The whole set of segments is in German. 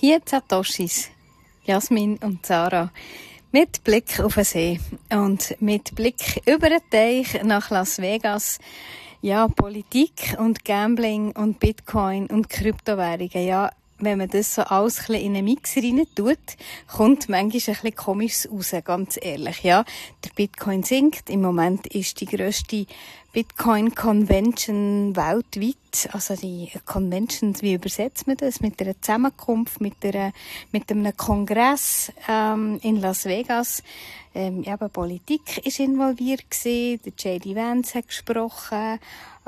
Hier Satoshis, Jasmin und Sarah, mit Blick auf den See und mit Blick über den Teich nach Las Vegas. Ja, Politik und Gambling und Bitcoin und Kryptowährungen, ja, wenn man das so alles ein bisschen in einen Mix rein tut, kommt manchmal ein bisschen Komisches raus, ganz ehrlich, ja. Der Bitcoin sinkt. Im Moment ist die grösste Bitcoin-Convention weltweit. Also die Conventions, wie übersetzt man das? Mit einer Zusammenkunft, mit einem Kongress in Las Vegas. Eben Politik ist involviert gewesen. Der J.D. Vance hat gesprochen.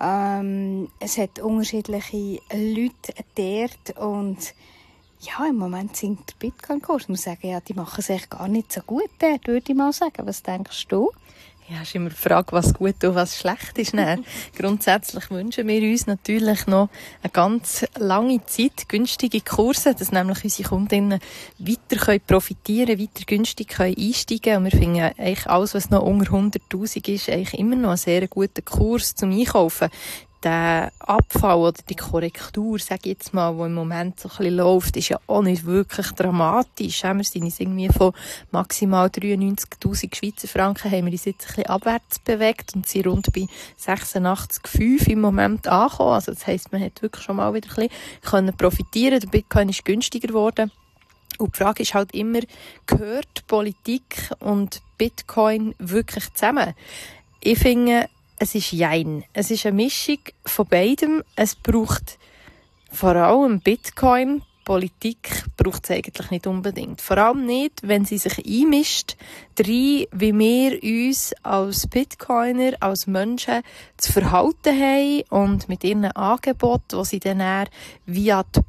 Es hat unterschiedliche Leute dort und ja, im Moment sinkt der Bitcoin-Kurs. Ich muss sagen, ja, die machen es echt gar nicht so gut dort, würde ich mal sagen. Was denkst du? Ja, ist immer die Frage, was gut und was schlecht ist. Grundsätzlich wünschen wir uns natürlich noch eine ganz lange Zeit, günstige Kurse, dass nämlich unsere Kundinnen weiter profitieren können, weiter günstig einsteigen können. Und wir finden eigentlich alles, was noch unter 100'000 ist, eigentlich immer noch einen sehr guten Kurs zum Einkaufen. Der Abfall oder die Korrektur, sage ich jetzt mal, die im Moment so ein bisschen läuft, ist ja auch nicht wirklich dramatisch. Wir sind uns irgendwie von maximal 93'000 Schweizer Franken haben wir uns jetzt ein bisschen abwärts bewegt und sind rund bei 86,5 im Moment angekommen. Also das heisst, man hat wirklich schon mal wieder ein bisschen profitieren. Der Bitcoin ist günstiger geworden. Und die Frage ist halt immer, gehört Politik und Bitcoin wirklich zusammen? Ich finde, es ist jein. Es ist eine Mischung von beidem. Es braucht vor allem Bitcoin. Politik braucht es eigentlich nicht unbedingt. Vor allem nicht, wenn sie sich einmischt, wie wir uns als Bitcoiner, als Menschen zu verhalten haben und mit ihren Angeboten, die sie dann via die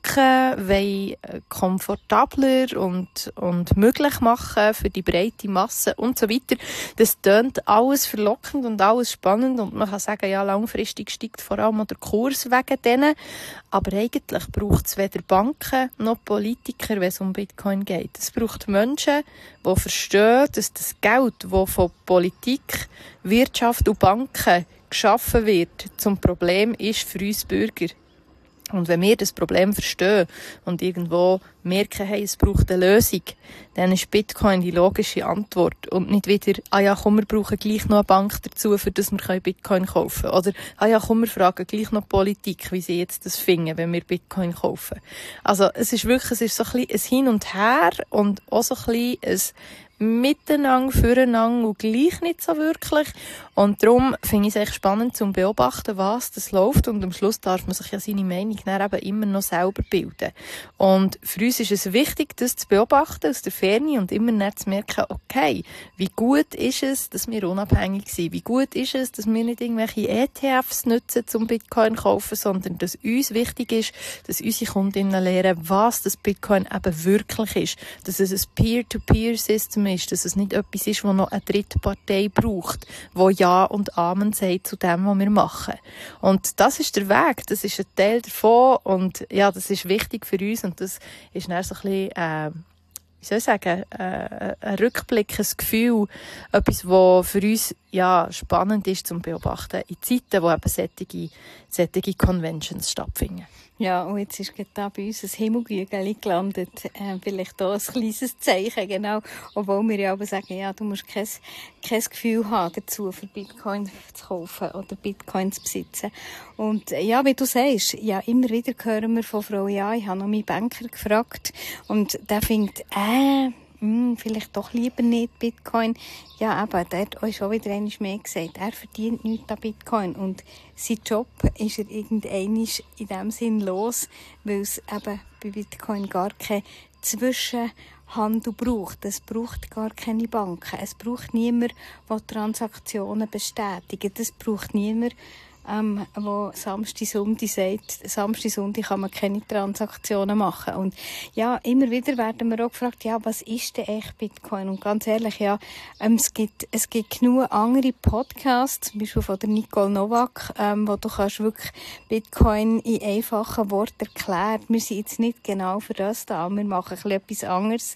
Banken komfortabler und möglich machen für die breite Masse und so weiter. Das tönt alles verlockend und alles spannend und man kann sagen, ja, langfristig steigt vor allem der Kurs wegen denen. Aber eigentlich braucht es weder Banken noch Politiker, wenn es um Bitcoin geht. Es braucht Menschen, die verstehen, dass das Geld, das von Politik, Wirtschaft und Banken geschaffen wird, zum Problem ist für uns Bürger. Und wenn wir das Problem verstehen und irgendwo merken, hey, es braucht eine Lösung, dann ist Bitcoin die logische Antwort. Und nicht wieder, wir brauchen gleich noch eine Bank dazu, für das wir Bitcoin kaufen können. Oder, wir fragen gleich noch die Politik, wie sie jetzt das finden, wenn wir Bitcoin kaufen. Also, es ist so ein bisschen ein Hin und Her und auch so ein bisschen ein Miteinander, füreinander und gleich nicht so wirklich. Und darum finde ich es echt spannend zu beobachten, was das läuft. Und am Schluss darf man sich ja seine Meinung dann eben immer noch selber bilden. Und für uns ist es wichtig, das zu beobachten aus der Ferne und immer nicht zu merken, okay, wie gut ist es, dass wir unabhängig sind? Wie gut ist es, dass wir nicht irgendwelche ETFs nutzen, zum Bitcoin zu kaufen, sondern dass uns wichtig ist, dass unsere Kundinnen lernen, was das Bitcoin eben wirklich ist. Dass es ein Peer-to-Peer-System ist, dass es nicht etwas ist, das noch eine dritte Partei braucht, die Ja und Amen sagt zu dem, was wir machen. Und das ist der Weg, das ist ein Teil davon und ja, das ist wichtig für uns und das ist dann so ein bisschen, ein Rückblick, ein Gefühl, etwas, was für uns ja spannend ist zum Beobachten in Zeiten, wo eben solche Conventions stattfinden. Ja, und jetzt ist gerade da bei uns ein Himmelgügel gelandet. Vielleicht auch ein kleines Zeichen, genau. Obwohl wir ja aber sagen, ja, du musst kein Gefühl haben dazu, für Bitcoin zu kaufen oder Bitcoin zu besitzen. Und ja, wie du sagst, ja, immer wieder hören wir von Frau, ja, ich habe noch meinen Banker gefragt und der findet, vielleicht doch lieber nicht Bitcoin. Ja, aber der hat euch schon wieder einmal mehr gesagt. Er verdient nichts an Bitcoin. Und sein Job ist er irgendeinmal in dem Sinn los, weil es eben bei Bitcoin gar keine Zwischenhandel braucht. Es braucht gar keine Banken. Es braucht niemand, der Transaktionen bestätigt. Es braucht niemand, wo Samstag, Sonntag sagt, Samstag, Sonntag kann man keine Transaktionen machen. Und ja, immer wieder werden wir auch gefragt, ja, was ist denn echt Bitcoin? Und ganz ehrlich, ja, es gibt genug andere Podcasts, zum Beispiel von der Nicole Novak, wo du kannst wirklich Bitcoin in einfachen Worten erklären. Wir sind jetzt nicht genau für das da, wir machen etwas anderes,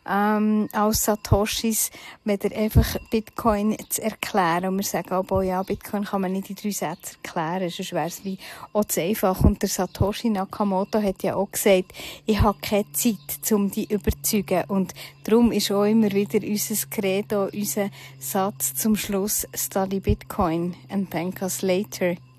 als Satoshis, wenn einfach Bitcoin zu erklären. Und wir sagen auch, ja, Bitcoin kann man nicht in 3 Sätzen erklären, sonst wäre es wie auch zu einfach. Und der Satoshi Nakamoto hat ja auch gesagt, ich habe keine Zeit, um die zu überzeugen. Und darum ist auch immer wieder unser Credo, unser Satz zum Schluss, study Bitcoin and thank us later.